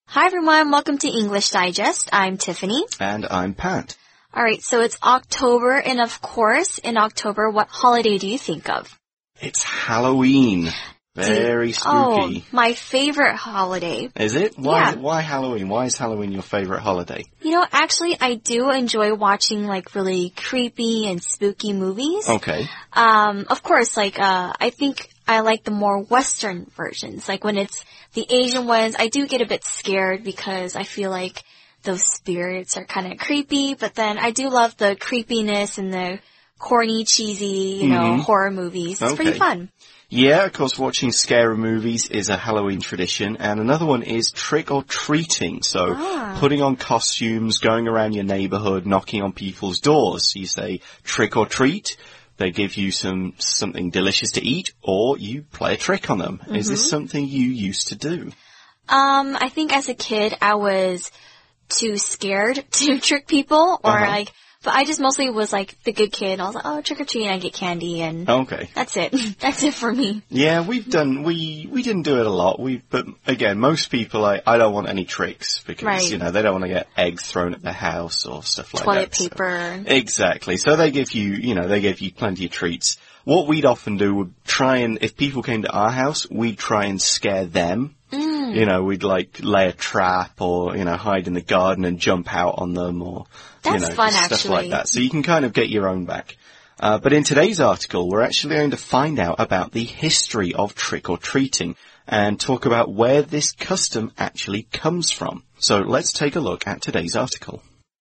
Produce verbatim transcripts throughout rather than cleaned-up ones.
Hi everyone, welcome to English Digest. I'm Tiffany. And I'm Pat. Alright, so it's October, and of course, in October, what holiday do you think of? It's Halloween. Very spooky. Oh, my favorite holiday. Is it? Why, Yeah. why Halloween? Why is Halloween your favorite holiday? You know, actually, I do enjoy watching, like, really creepy and spooky movies. Okay. Um, of course, like, uh, I think I like the more Western versions. Like, when it's the Asian ones, I do get a bit scared because I feel like those spirits are kind of creepy, but then I do love the creepiness and the corny, cheesy, you know, Mhm. horror movies. It's Okay. pretty fun. Yeah, of course, watching scary movies is a Halloween tradition, and another one is trick-or-treating. So, Ah. putting on costumes, going around your neighborhood, knocking on people's doors. You say trick-or-treat, they give you some something delicious to eat, or you play a trick on them. Is this something you used to do? Um, I think as a kid, I was too scared to trick people, or Uh-huh. like, but I just mostly was like the good kid. I was like, oh, trick or treat, and I get candy, and Okay. that's it. That's it for me. Yeah, we've done, we, we didn't do it a lot. We, but again, most people, I, I don't want any tricks because, Right. you know, they don't want to get eggs thrown at their house or stuff like Toilet that. so- paper. Exactly. So they give you, you know, they give you plenty of treats. What we'd often do would try and, if people came to our house, we'd try and scare them. Mm. You know, we'd like lay a trap or, you know, hide in the garden and jump out on them or, you That's know, fun, just stuff actually. like that. So you can kind of get your own back. Uh, but in today's article, we're actually going to find out about the history of trick-or-treating and talk about where this custom actually comes from. So let's take a look at today's article.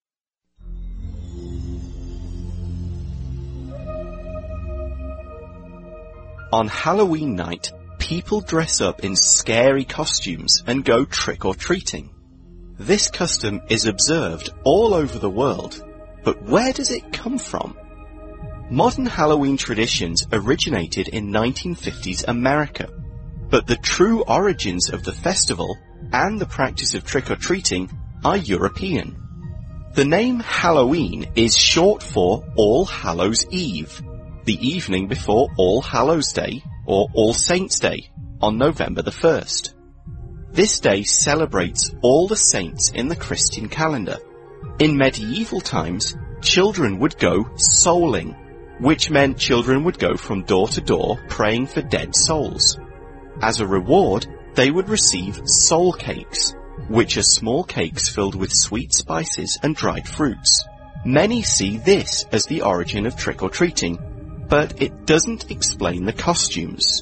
On Halloween night, people dress up in scary costumes and go trick-or-treating. This custom is observed all over the world, but where does it come from? Modern Halloween traditions originated in nineteen fifties America, but the true origins of the festival and the practice of trick-or-treating are European. The name Halloween is short for All Hallows Eve, the evening before All Hallows Day or All Saints Day on November the first. This day celebrates all the saints in the Christian calendar. In medieval times, children would go souling, which meant children would go from door to door praying for dead souls. As a reward, they would receive soul cakes, which are small cakes filled with sweet spices and dried fruits. Many see this as the origin of trick-or-treating, but it doesn't explain the costumes.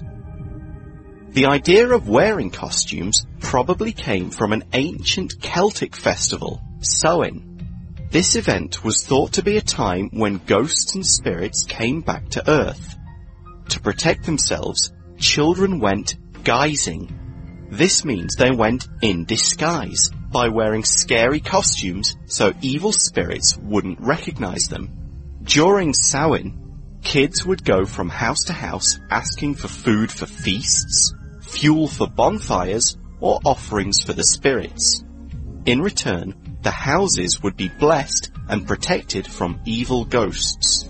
The idea of wearing costumes probably came from an ancient Celtic festival, Samhain. This event was thought to be a time when ghosts and spirits came back to Earth. To protect themselves, children went guising. This means they went in disguise by wearing scary costumes so evil spirits wouldn't recognize them. During Samhain, kids would go from house to house asking for food for feasts, fuel for bonfires, or offerings for the spirits. In return, the houses would be blessed and protected from evil ghosts.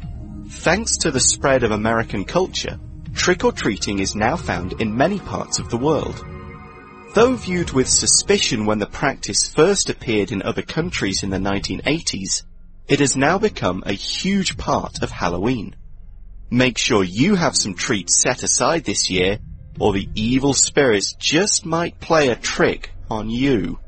Thanks to the spread of American culture, trick-or-treating is now found in many parts of the world. Though viewed with suspicion when the practice first appeared in other countries in the nineteen eighties, it has now become a huge part of Halloween. Make sure you have some treats set aside this year, or the evil spirits just might play a trick on you.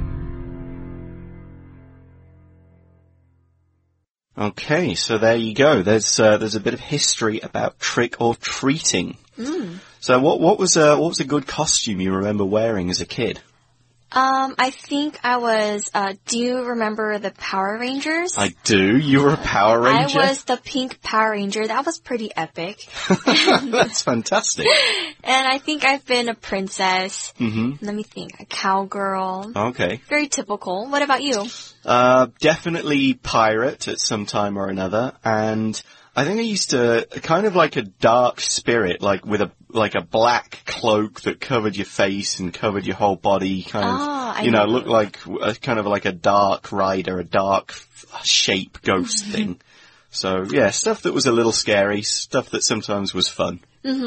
Okay, so there you go. There's uh, there's a bit of history about trick-or-treating. Mm. So what what was a what was a good costume you remember wearing as a kid? Um, I think I was, uh, do you remember the Power Rangers? I do. You were a Power Ranger? I was the pink Power Ranger. That was pretty epic. That's fantastic. And I think I've been a princess. Mm-hmm. Let me think. A cowgirl. Okay. Very typical. What about you? Uh, definitely pirate at some time or another. And I think I used to, kind of like a dark spirit, like with a, like a black cloak that covered your face and covered your whole body, kind of, Oh, I you know, know. looked like a, kind of like a dark rider, a dark f- shape ghost thing. So yeah, stuff that was a little scary, stuff that sometimes was fun. Mm-hmm.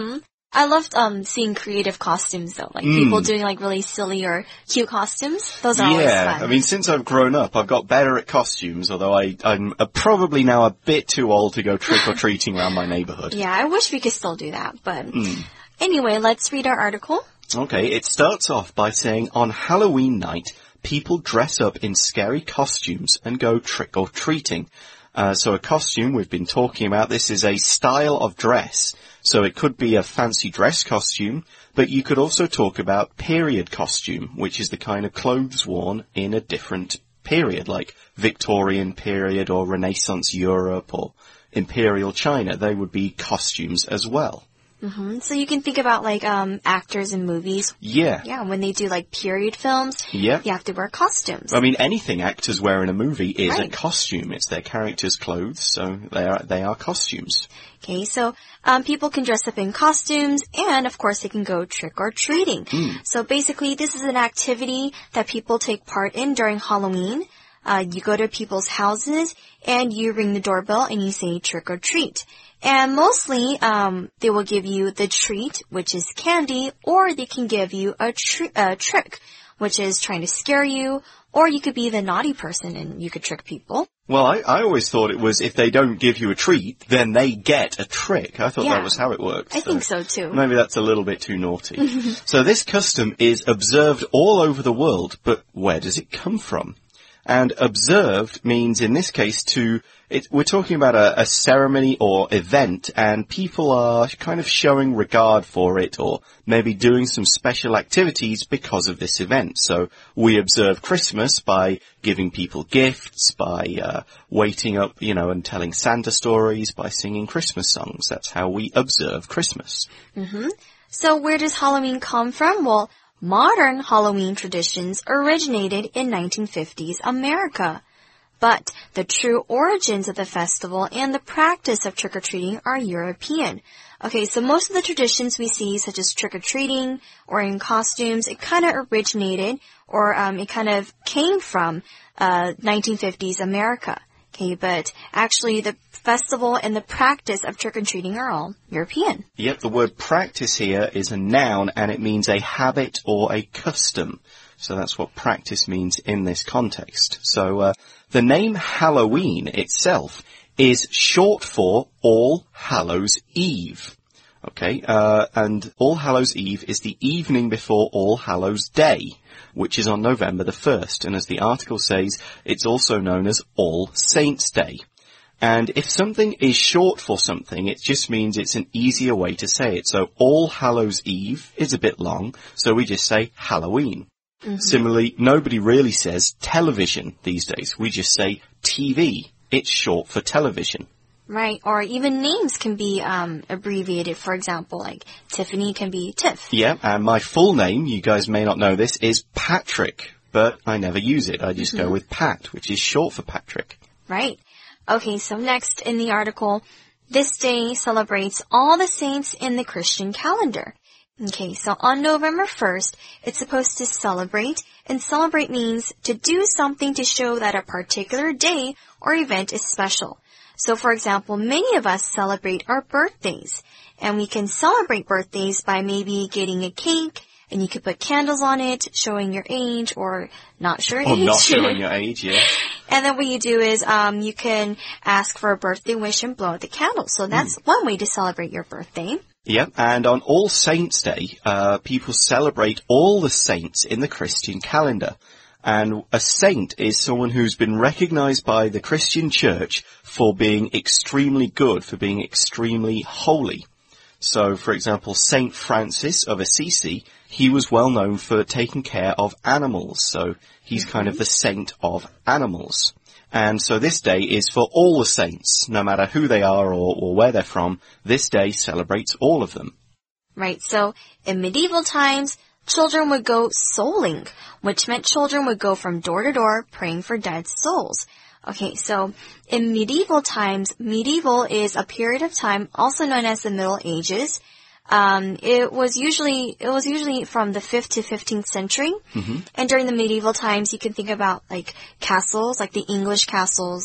I loved um seeing creative costumes though, like mm. people doing like really silly or cute costumes. Those are yeah, always fun. I mean, since I've grown up, I've got better at costumes. Although I, I'm uh, probably now a bit too old to go trick or treating around my neighborhood. Yeah, I wish we could still do that. But mm. anyway, let's read our article. Okay, it starts off by saying on Halloween night, people dress up in scary costumes and go trick or treating. Uh, so a costume, we've been talking about, this is a style of dress. So it could be a fancy dress costume, but you could also talk about period costume, which is the kind of clothes worn in a different period, like Victorian period or Renaissance Europe or Imperial China. They would be costumes as well. Mm-hmm. So you can think about like um actors in movies. Yeah. Yeah, when they do like period films, yeah. you have to wear costumes. I mean, anything actors wear in a movie is right. a costume. It's their character's clothes, so they are they are costumes. Okay, so um people can dress up in costumes, and of course they can go trick or treating. Mm. So basically, this is an activity that people take part in during Halloween. Uh, you go to people's houses and you ring the doorbell and you say trick or treat. And mostly, um, they will give you the treat, which is candy, or they can give you a, tr- a trick, which is trying to scare you, or you could be the naughty person and you could trick people. Well, I, I always thought it was if they don't give you a treat, then they get a trick. I thought yeah, that was how it worked. I so think so too. Maybe that's a little bit too naughty. So this custom is observed all over the world, but where does it come from? And observed means, in this case, to, it, we're talking about a, a ceremony or event, and people are kind of showing regard for it, or maybe doing some special activities because of this event. So we observe Christmas by giving people gifts, by uh, waiting up, you know, and telling Santa stories, by singing Christmas songs. That's how we observe Christmas. Mm-hmm. So where does Halloween come from? Well, modern Halloween traditions originated in nineteen fifties America. But the true origins of the festival and the practice of trick-or-treating are European. Okay, so most of the traditions we see, such as trick-or-treating or in costumes, it kind of originated or um, it kind of came from uh nineteen fifties America. Okay, but actually the festival and the practice of trick-or-treating are all European. Yep, the word practice here is a noun and it means a habit or a custom. So that's what practice means in this context. So uh, the name Halloween itself is short for All Hallows Eve. Okay, uh, and All Hallows Eve is the evening before All Hallows Day, which is on November the first. And as the article says, it's also known as All Saints' Day. And if something is short for something, it just means it's an easier way to say it. So All Hallows Eve is a bit long, so we just say Halloween. Mm-hmm. Similarly, nobody really says television these days. We just say T V. It's short for television. Right, or even names can be um abbreviated. For example, like Tiffany can be Tiff. Yeah, and my full name, you guys may not know this, is Patrick, but I never use it. I just mm-hmm. go with Pat, which is short for Patrick. Right. Okay, so next in the article, this day celebrates all the saints in the Christian calendar. Okay, so on November first, it's supposed to celebrate, and celebrate means to do something to show that a particular day or event is special. So, for example, many of us celebrate our birthdays, and we can celebrate birthdays by maybe getting a cake, and you could put candles on it, showing your age, or not sure or age. Or not showing your age, yeah. And then what you do is, um, you can ask for a birthday wish and blow out the candles. So that's mm. one way to celebrate your birthday. Yeah, and on All Saints' Day, uh, people celebrate all the saints in the Christian calendar. And a saint is someone who's been recognized by the Christian church for being extremely good, for being extremely holy. So, for example, Saint Francis of Assisi, he was well known for taking care of animals. So he's mm-hmm. kind of the saint of animals. And so this day is for all the saints, no matter who they are or, or where they're from. This day celebrates all of them. Right. So in medieval times, children would go souling, which meant children would go from door to door praying for dead souls. Okay, so in medieval times, medieval is a period of time also known as the Middle Ages. Um, it was usually, it was usually from the fifth to fifteenth century. Mm-hmm. And during the medieval times, you can think about like castles, like the English castles,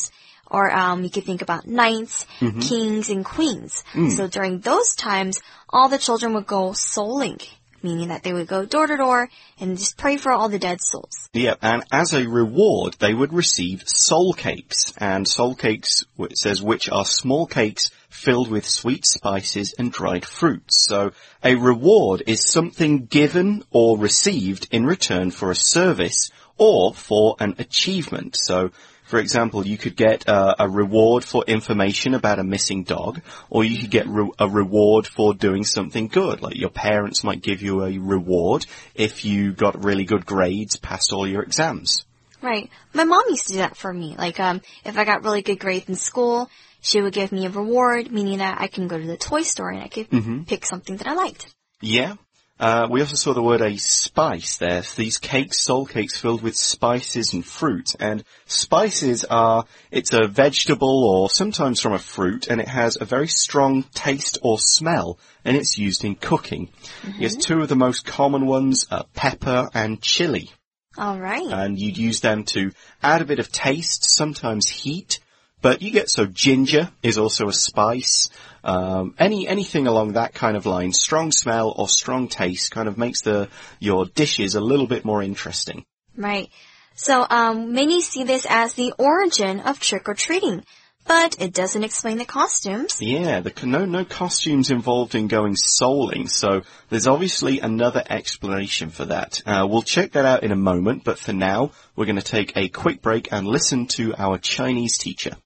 Or um, you could think about knights, mm-hmm. kings, and queens. Mm. So during those times, all the children would go souling, meaning that they would go door to door and just pray for all the dead souls. Yeah, and as a reward, they would receive soul cakes. And soul cakes, it says, which are small cakes filled with sweet spices and dried fruits. So a reward is something given or received in return for a service or for an achievement. So, for example, you could get uh, a reward for information about a missing dog, or you could get re- a reward for doing something good. Like your parents might give you a reward if you got really good grades, passed all your exams. Right. My mom used to do that for me. Like, um, if I got really good grades in school, she would give me a reward, meaning that I can go to the toy store and I could mm-hmm. pick something that I liked. Yeah. Uh, we also saw the word a spice there. So these cakes, soul cakes filled with spices and fruit. And spices are, it's a vegetable or sometimes from a fruit, and it has a very strong taste or smell, and it's used in cooking. Mm-hmm. Yes, two of the most common ones are pepper and chili. All right. And you'd use them to add a bit of taste, sometimes heat. But you get, so ginger is also a spice. Um, any, anything along that kind of line, strong smell or strong taste kind of makes the, your dishes a little bit more interesting. Right. So, um, many see this as the origin of trick-or-treating, but it doesn't explain the costumes. Yeah, the, no, no costumes involved in going souling, so there's obviously another explanation for that. Uh, we'll check that out in a moment, but for now, we're going to take a quick break and listen to our Chinese teacher.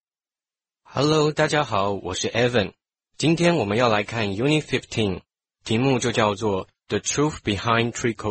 Hello, 大家好，我是 Evan。今天我们要来看 Unit fifteen， 题目就叫做 The Truth Behind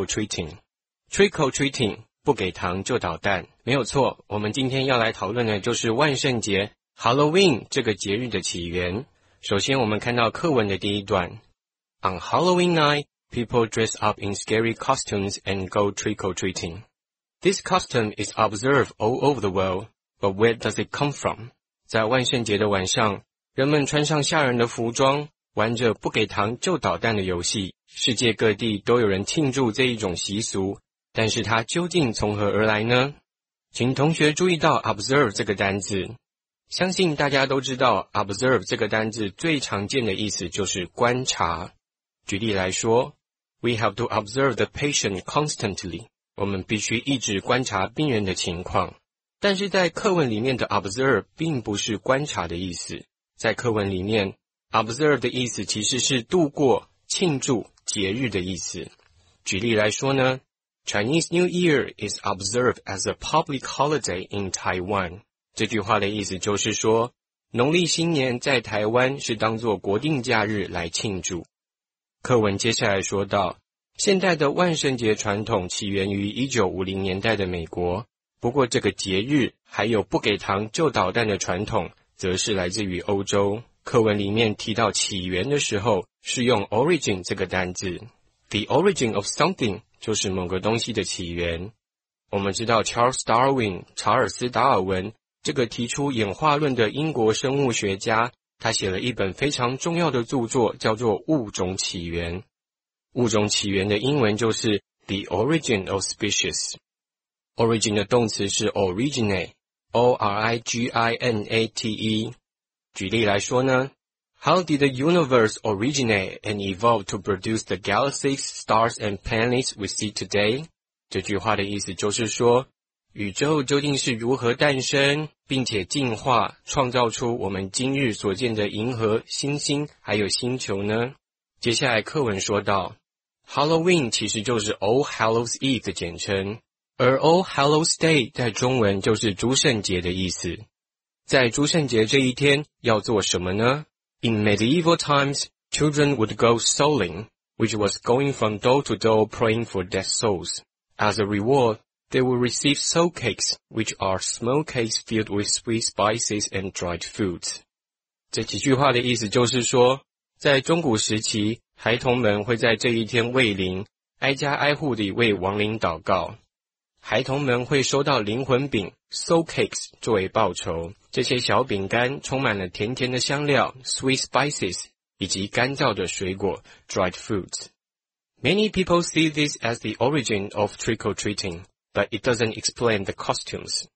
Trick-or-Treating。Trick-or-Treating， 不给糖就捣蛋，没有错。我们今天要来讨论的就是万圣节 Halloween 这个节日的起源。首先我们看到课文的第一段 On Halloween night, people dress up in scary costumes and go trick-or-treating. This custom is observed all over the world, but where does it come from?在万圣节的晚上，人们穿上吓人的服装，玩着不给糖就捣蛋的游戏。世界各地都有人庆祝这一种习俗，但是它究竟从何而来呢？请同学注意到 observe 这个单字。相信大家都知道 observe 这个单字最常见的意思就是观察。举例来说 We have to observe the patient constantly. 我们必须一直观察病人的情况。但是在课文里面的 observe 并不是观察的意思，在课文里面 observe 的意思其实是度过、庆祝节日的意思。举例来说呢 Chinese New Year is observed as a public holiday in Taiwan. 这句话的意思就是说，农历新年在台湾是当作国定假日来庆祝。课文接下来说到，现代的万圣节传统起源于一九五零年代的美国。不过这个节日还有不给糖就捣蛋的传统则是来自于欧洲。课文里面提到起源的时候是用 origin 这个单字。 The origin of something 就是某个东西的起源。我们知道 Charles Darwin 查尔斯达尔文这个提出演化论的英国生物学家，他写了一本非常重要的著作叫做物种起源。物种起源的英文就是 The origin of species。Origin 的动词是 originate, O R I G I N A T E。举例来说呢 How did the universe originate and evolve to produce the galaxies, stars and planets we see today? 这句话的意思就是说，宇宙究竟是如何诞生，并且进化，创造出我们今日所见的银河、星星还有星球呢？接下来课文说到 Halloween 其实就是 All Hallows Eve 的简称。而 All Hallows Day 在中文就是诸圣节的意思。在诸圣节这一天要做什么呢？ In medieval times, children would go souling, which was going from door to door praying for dead souls. As a reward, they would receive soul cakes, which are small cakes filled with sweet spices and dried fruits. 这几句话的意思就是说，在中古时期，孩童们会在这一天慰灵，挨家挨户地为亡灵祷告。孩童们会收到灵魂饼 soul cakes 作为报酬，这些小饼干充满了甜甜的香料 sweet spices 以及干燥的水果 dried fruits. Many people see this as the origin of trick-or-treating, but it doesn't explain the costumes.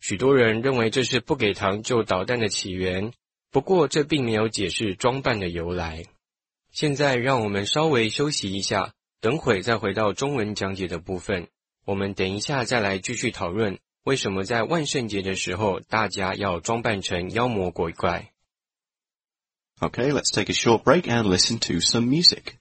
许多人认为这是不给糖就捣蛋的起源，不过这并没有解释装扮的由来。现在让我们稍微休息一下，等会再回到中文讲解的部分。我们等一下再来继续讨论为什么在万圣节的时候大家要装扮成妖魔鬼怪。 Okay, let's take a short break and listen to some music.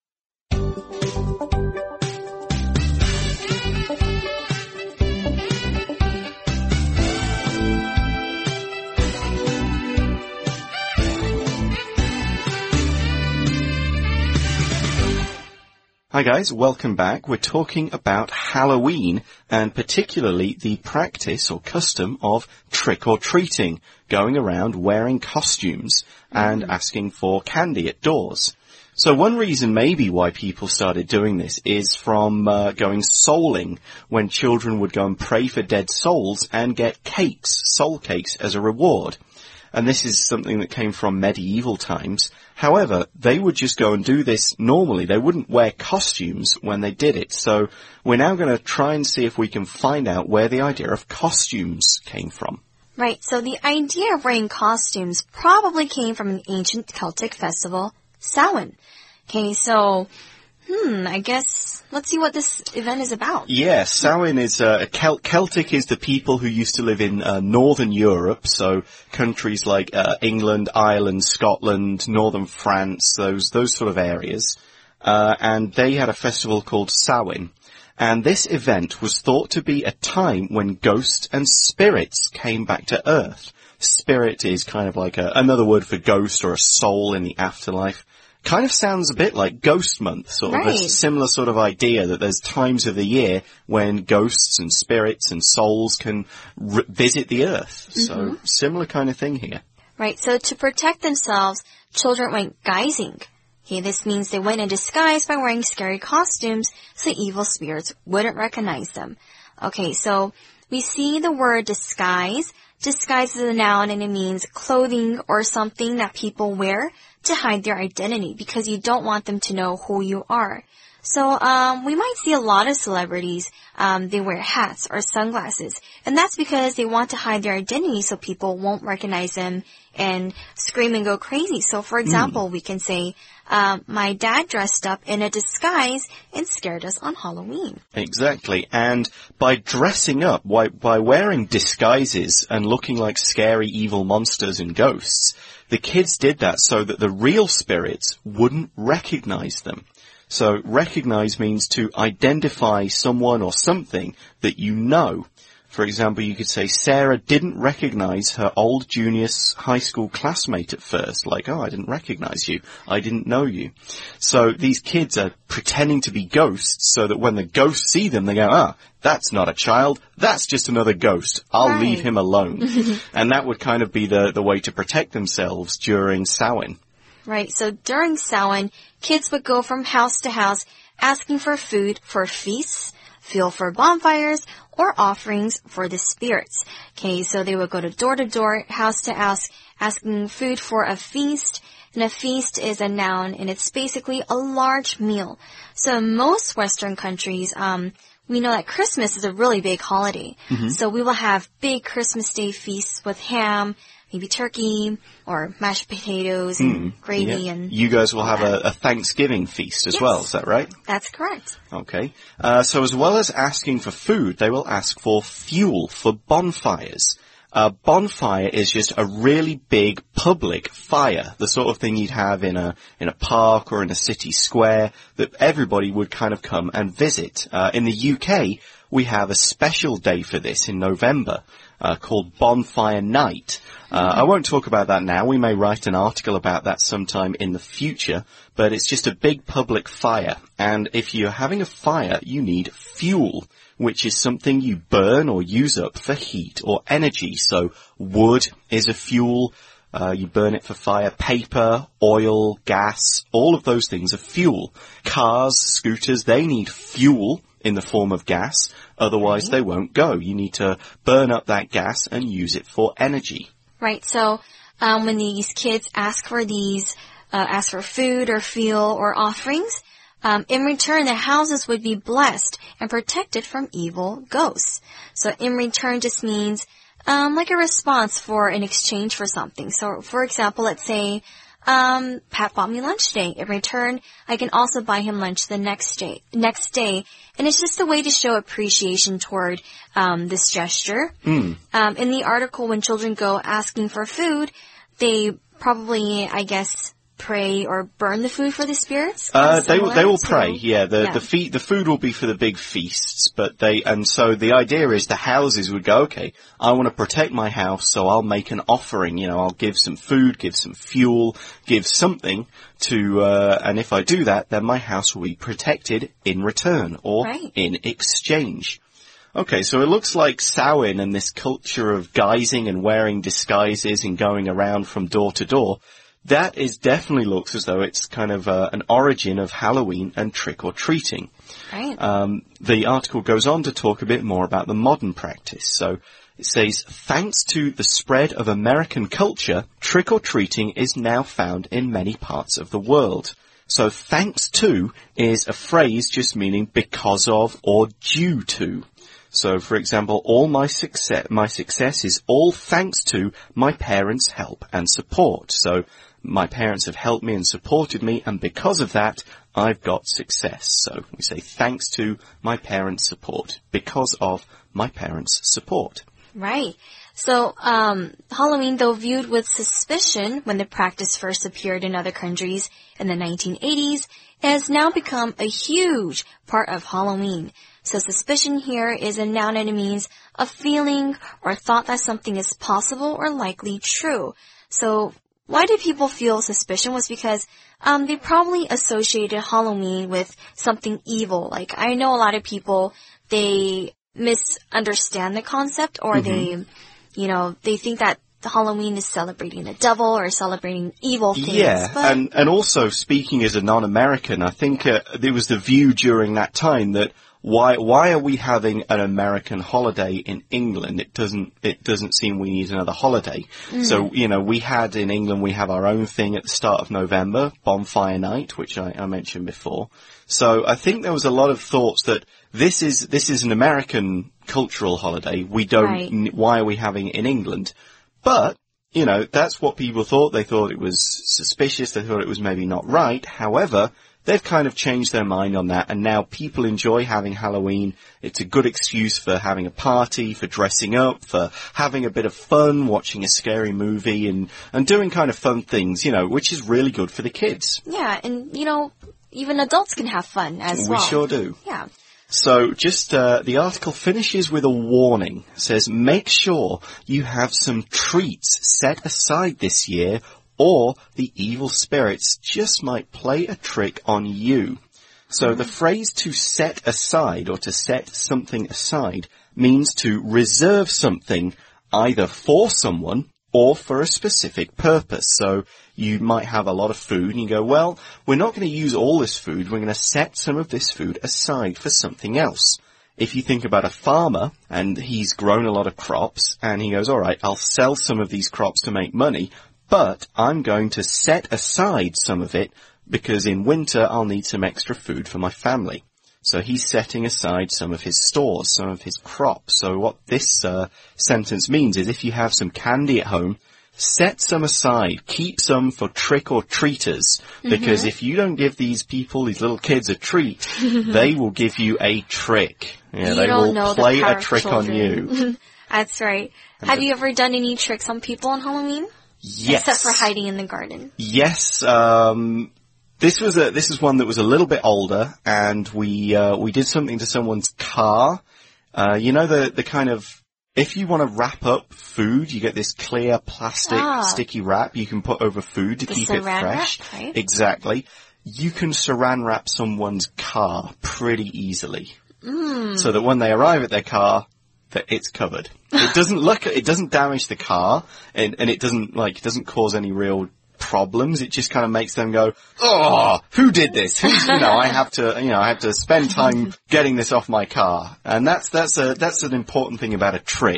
Hi guys, welcome back. We're talking about Halloween and particularly the practice or custom of trick-or-treating, going around wearing costumes and asking for candy at doors. So one reason maybe why people started doing this is from uh, going souling, when children would go and pray for dead souls and get cakes, soul cakes, as a reward. And this is something that came from medieval times. However, they would just go and do this normally. They wouldn't wear costumes when they did it. So we're now going to try and see if we can find out where the idea of costumes came from. Right, so the idea of wearing costumes probably came from an ancient Celtic festival, Samhain. Okay, so, hmm, I guess let's see what this event is about. Yeah, Samhain is, uh, Cel- Celtic is the people who used to live in uh, northern Europe, so countries like uh, England, Ireland, Scotland, northern France, those those sort of areas. Uh, and they had a festival called Samhain. And this event was thought to be a time when ghosts and spirits came back to Earth. Spirit is kind of like a, another word for ghost or a soul in the afterlife. Kind of sounds a bit like Ghost Month, sort of right. a similar sort of idea that there's times of the year when ghosts and spirits and souls can r- visit the Earth. Mm-hmm. So similar kind of thing here. Right, so to protect themselves, children went guising. Okay, this means they went in disguise by wearing scary costumes so evil spirits wouldn't recognize them. Okay, so we see the word disguise. Disguise is a noun and it means clothing or something that people wear to hide their identity because you don't want them to know who you are. So um we might see a lot of celebrities, um they wear hats or sunglasses, and that's because they want to hide their identity so people won't recognize them and scream and go crazy. So for example, mm. we can say, um, my dad dressed up in a disguise and scared us on Halloween. Exactly. And by dressing up, by, by wearing disguises and looking like scary evil monsters and ghosts, the kids did that so that the real spirits wouldn't recognize them. So recognize means to identify someone or something that you know. For example, you could say Sarah didn't recognize her old junior high school classmate at first. Like, oh, I didn't recognize you. I didn't know you. So these kids are pretending to be ghosts so that when the ghosts see them, they go, ah, that's not a child. That's just another ghost. I'll right. leave him alone. And that would kind of be the, the way to protect themselves during Samhain. Right. So during Samhain, kids would go from house to house asking for food for feasts, fuel for bonfires, or offerings for the spirits. Okay, so they would go to door to door, house to house, asking food for a feast. And a feast is a noun, and it's basically a large meal. So in most Western countries, um, we know that Christmas is a really big holiday. Mm-hmm. So we will have big Christmas Day feasts with ham, maybe turkey, or mashed potatoes, and mm, gravy, yeah. and... You guys will have a, a Thanksgiving feast as yes, well, is that right? That's correct. Okay. Uh, so as well as asking for food, they will ask for fuel for bonfires. A bonfire is just a really big public fire, the sort of thing you'd have in a in a park or in a city square that everybody would kind of come and visit. Uh, in the U K, we have a special day for this in November uh, called Bonfire Night. Uh, I won't talk about that now. We may write an article about that sometime in the future, but it's just a big public fire. And if you're having a fire, you need fuel, which is something you burn or use up for heat or energy. So wood is a fuel. Uh, you burn it for fire. Paper, oil, gas, all of those things are fuel. Cars, scooters, they need fuel in the form of gas. Otherwise, they won't go. You need to burn up that gas and use it for energy. Right. So um, when these kids ask for these, uh, ask for food or fuel or offerings, Um, in return, the houses would be blessed and protected from evil ghosts. So in return just means um, like a response for an exchange for something. So, for example, let's say, um, Pat bought me lunch today. In return, I can also buy him lunch the next day, next day. And it's just a way to show appreciation toward, um, this gesture. Mm. Um, in the article, when children go asking for food, they probably, I guess, pray or burn the food for the spirits? Uh, they will, they will so, pray, yeah. The, yeah. the fe- the food will be for the big feasts, but they, and so the idea is the houses would go, okay, I want to protect my house, so I'll make an offering, you know, I'll give some food, give some fuel, give something to, uh, and if I do that, then my house will be protected in return, or right. in exchange. Okay, so it looks like Samhain and this culture of guising and wearing disguises and going around from door to door, that is definitely looks as though it's kind of uh, an origin of Halloween and trick-or-treating. Right. Um, the article goes on to talk a bit more about the modern practice. So it says, thanks to the spread of American culture, trick-or-treating is now found in many parts of the world. So thanks to is a phrase just meaning because of or due to. So, for example, all my success, my success is all thanks to my parents' help and support. So, my parents have helped me and supported me, and because of that, I've got success. So, we say thanks to my parents' support, because of my parents' support. Right. So, um, Halloween, though viewed with suspicion when the practice first appeared in other countries in the nineteen eighties, has now become a huge part of Halloween. So suspicion here is a noun and it means a feeling or thought that something is possible or likely true. So why do people feel suspicion was because um they probably associated Halloween with something evil. Like I know a lot of people, they misunderstand the concept or mm-hmm. they, you know, they think that Halloween is celebrating the devil or celebrating evil things. Yeah, but and, and also speaking as a non-American, I think uh, there was the view during that time that Why why are we having an American holiday in England? It doesn't it doesn't seem we need another holiday. Mm. So, you know, we had in England, we have our own thing at the start of November, Bonfire Night, which I, I mentioned before. So I think there was a lot of thoughts that this is this is an American cultural holiday. We don't right. why are we having it in England? But, you know, that's what people thought. They thought it was suspicious. They thought it was maybe not right. However, they've kind of changed their mind on that, and now people enjoy having Halloween. It's a good excuse for having a party, for dressing up, for having a bit of fun, watching a scary movie, and, and doing kind of fun things, you know, which is really good for the kids. Yeah, and, you know, even adults can have fun as we well. We sure do. Yeah. So just, uh, the article finishes with a warning. It says, make sure you have some treats set aside this year, or the evil spirits just might play a trick on you. So mm-hmm. the phrase to set aside or to set something aside means to reserve something either for someone or for a specific purpose. So you might have a lot of food and you go, well, we're not going to use all this food. We're going to set some of this food aside for something else. If you think about a farmer and he's grown a lot of crops and he goes, all right, I'll sell some of these crops to make money, but I'm going to set aside some of it because in winter I'll need some extra food for my family. So he's setting aside some of his stores, some of his crops. So what this uh, sentence means is if you have some candy at home, set some aside, keep some for trick-or-treaters, because mm-hmm. if you don't give these people, these little kids, a treat, they will give you a trick. Yeah, you they don't will know play the power a trick of on you. That's right. Have you ever done any tricks on people on Halloween? Yes. Except for hiding in the garden. Yes. Um, this was a, this is one that was a little bit older, and we, uh, we did something to someone's car. Uh, you know, the, the kind of, if you want to wrap up food, you get this clear plastic ah. sticky wrap you can put over food to the keep it fresh. Wrap, right? Exactly. You can saran wrap someone's car pretty easily. Mm. So that when they arrive at their car, that it's covered. It doesn't look, it doesn't damage the car, and, and it doesn't, like, it doesn't cause any real problems. It just kind of makes them go, oh, who did this? Who's, you know, I have to, you know, I have to spend time getting this off my car. And that's, that's a, that's an important thing about a trick,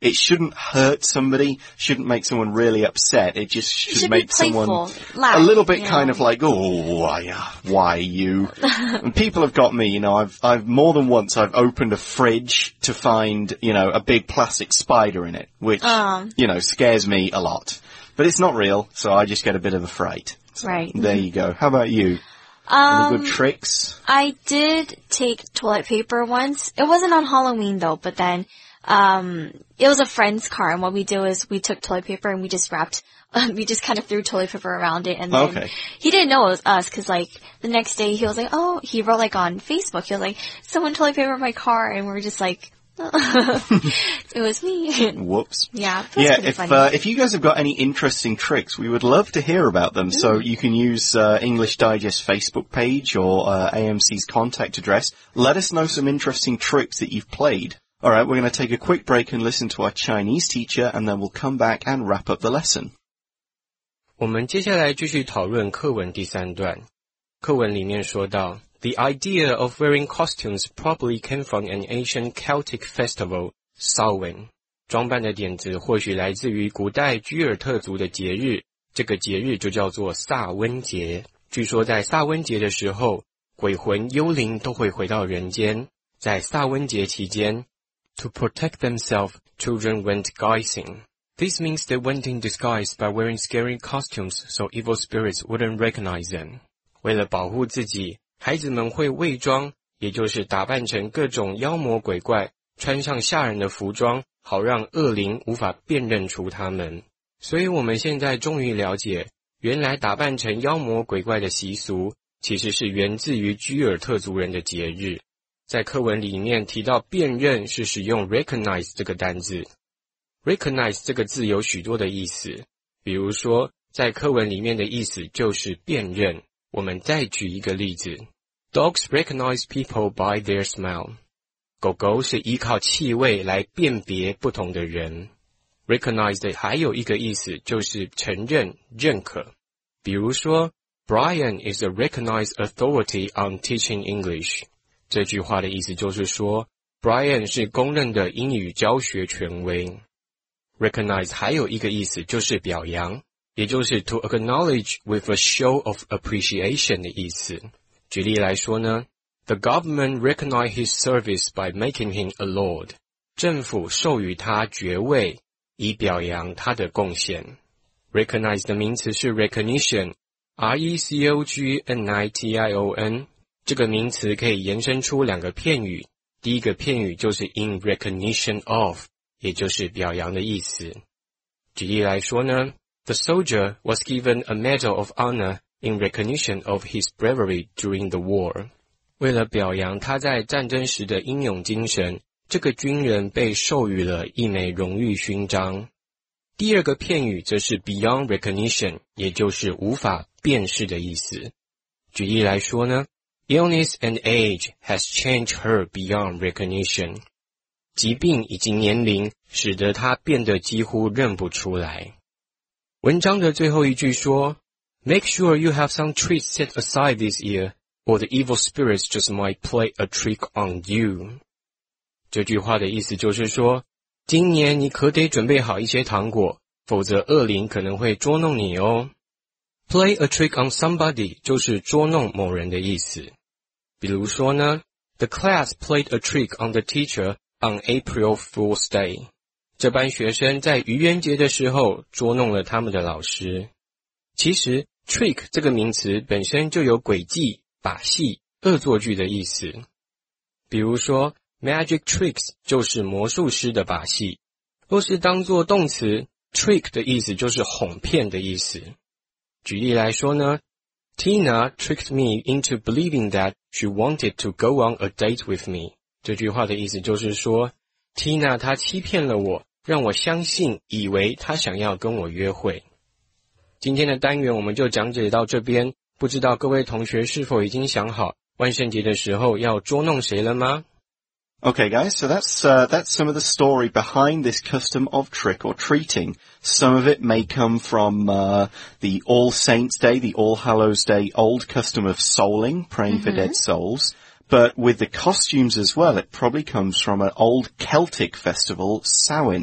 it shouldn't hurt somebody, shouldn't make someone really upset. It just should, should make playful, someone laugh, a little bit you kind know? of like, oh, why, why you? And people have got me, you know, I've, I've more than once I've opened a fridge to find, you know, a big plastic spider in it, which, um, you know, scares me a lot. But it's not real, so I just get a bit of a fright. So right. There you go. How about you? Um, Any good tricks? I did take toilet paper once. It wasn't on Halloween though, but then, um, it was a friend's car, and what we did was we took toilet paper and we just wrapped, uh, we just kind of threw toilet paper around it, and then Okay. he didn't know it was us, cause like, the next day he was like, oh, he wrote like on Facebook, he was like, someone toilet papered my car, and we were just like, it was me. Whoops. Yeah. It was Yeah, pretty if, funny. uh, if you guys have got any interesting tricks, we would love to hear about them. So you can use, uh, English Digest Facebook page or, uh, A M C's contact address. Let us know some interesting tricks that you've played. Alright, we're going to take a quick break and listen to our Chinese teacher, and then we'll come back and wrap up the lesson. 我们接下来继续讨论课文第三段。课文里面说到 The idea of wearing costumes probably came from an ancient Celtic festival, Samhain. 装扮的点子或许来自于古代居尔特族的节日，这个节日就叫做萨温节。据说在萨温节的时候，鬼魂、幽灵都会回到人间。在萨温节期间 ，To protect themselves, children went guising. This means they went in disguise by wearing scary costumes so evil spirits wouldn't recognize them. 为了保护自己，孩子们会伪装，也就是打扮成各种妖魔鬼怪，穿上吓人的服装，好让恶灵无法辨认出他们。所以我们现在终于了解，原来打扮成妖魔鬼怪的习俗，其实是源自于居尔特族人的节日。在课文里面提到辨认是使用 recognize 这个单字。recognize 这个字有许多的意思，比如说在课文里面的意思就是辨认。我们再举一个例子 Dogs recognize people by their smell. 狗狗是依靠气味来辨别不同的人。recognize 的还有一个意思就是承认、认可。比如说 Brian is a recognized authority on teaching English. 这句话的意思就是说 Brian 是公认的英语教学权威。recognize 还有一个意思就是表扬，也就是 to acknowledge with a show of appreciation 的意思。举例来说呢 The government recognized his service by making him a lord. 政府授予他爵位，以表扬他的贡献。recognize 的名词是 recognition, R E C O G N I T I O N. 这个名词可以延伸出两个片语，第一个片语就是 in recognition of, 也就是表扬的意思。举例来说呢 The soldier was given a medal of honor in recognition of his bravery during the war. 为了表扬他在战争时的英勇精神，这个军人被授予了一枚荣誉勋章。第二个片语则是 beyond recognition, 也就是无法辨识的意思。举例来说呢 Illness and age has changed her beyond recognition. 疾病以及年龄使得她变得几乎认不出来。文章的最后一句说 Make sure you have some treats set aside this year, or the evil spirits just might play a trick on you. 这句话的意思就是说，今年你可得准备好一些糖果，否则恶灵可能会捉弄你哦。Play a trick on somebody 就是捉弄某人的意思。比如说呢 The class played a trick on the teacher on April Fool's Day. 这班学生在愚人节的时候捉弄了他们的老师。其实 trick 这个名词本身就有诡计、把戏、恶作剧的意思。比如说 magic tricks 就是魔术师的把戏。若是当作动词 trick 的意思就是哄骗的意思。举例来说呢 Tina tricked me into believing that she wanted to go on a date with me. 这句话的意思就是说 Tina 她欺骗了我，让我相信以为她想要跟我约会。今天的单元我们就讲解到这边，不知道各位同学是否已经想好万圣节的时候要捉弄谁了吗？ Okay, guys, so that's uh, that's some of the story behind this custom of trick or treating. Some of it may come from uh, the All Saints' Day, the All Hallows' Day old custom of souling, praying mm-hmm. for dead souls. But with the costumes as well, it probably comes from an old Celtic festival, Samhain.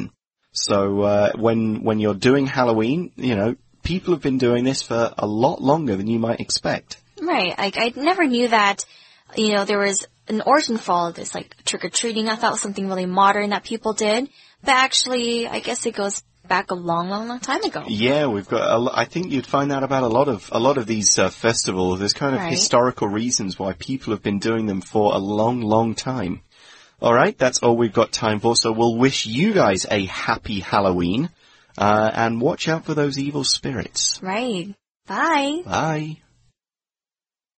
So uh, when when you're doing Halloween, you know, people have been doing this for a lot longer than you might expect. Right. I, I never knew that, you know, there was an origin for all of this, like trick-or-treating. I thought it was something really modern that people did. But actually, I guess it goes back a long, long, long time ago. Yeah, we've got. A, I think you'd find out about a lot of a lot of these uh, festivals. There's kind of Right. historical reasons why people have been doing them for a long, long time. All right, that's all we've got time for. So we'll wish you guys a happy Halloween, uh, and watch out for those evil spirits. Right. Bye. Bye.